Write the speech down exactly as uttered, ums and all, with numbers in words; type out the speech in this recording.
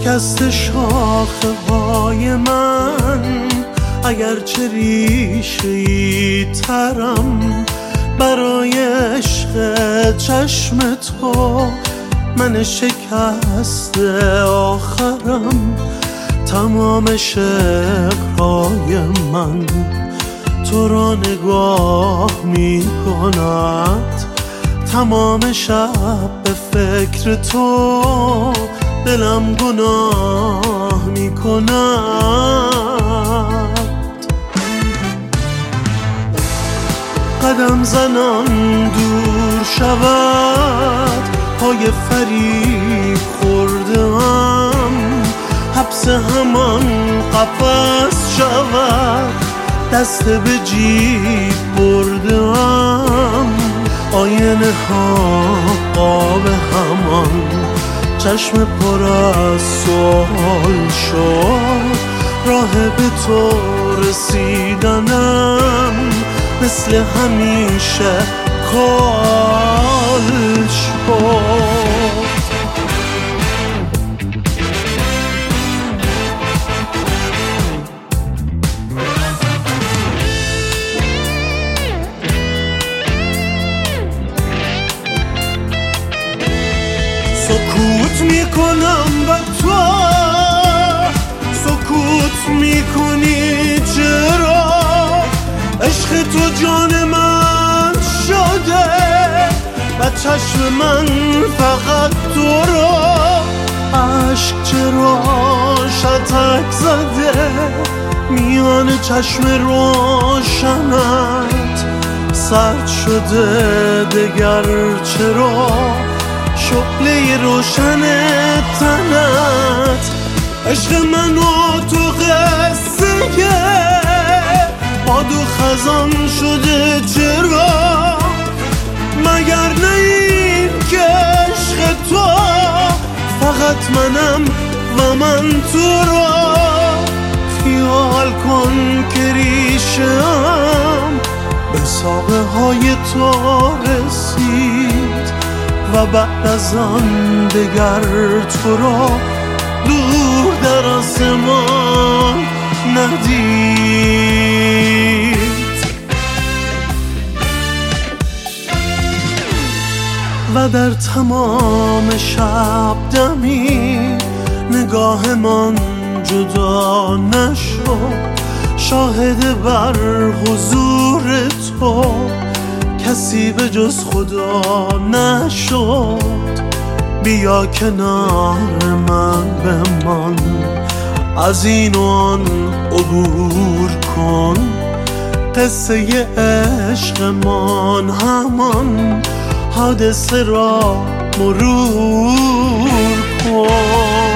شکست شاخه های من، اگرچه ریشه‌ای ترم، برای عشق چشم تو من شکست آخرم. تمام شعرهای من تو را نگاه می کند، تمام شب به فکر تو دلم گناه می کند. قدم زنان دور شود، پای فریب خورده ام، حبس همان قفس شود، دست به جیب برده ام. آینه ها قاب همان، چشم پر از سوال شد، راه به تو رسیدنم مثل همیشه کال شد. سکوت میکنم و تو سکوت میکنی، چرا؟ عشق تو جان من شده و چشم من فقط تو را. عشق چرا شتک زده میان چشم روشنت، سرد شده دگر چرا شعله روشن تنت. عشق من و تو قصه باد و خزان شده، چرا؟ مگر نه این که عشق تو فقط منم و من تو را. خیال کن که ریشه‌ام به ساقه های تو رسید و بعد از آن دگر تو را دور در آسمان ندید. و در تمام شب دمی نگاهمان جدا نشد، شاهد بر حضور تو کسی به جز خدا نشد. بیا کنار من بمان، از این و آن عبور کن، قصه عشقمان همان حادثه را مرور کن.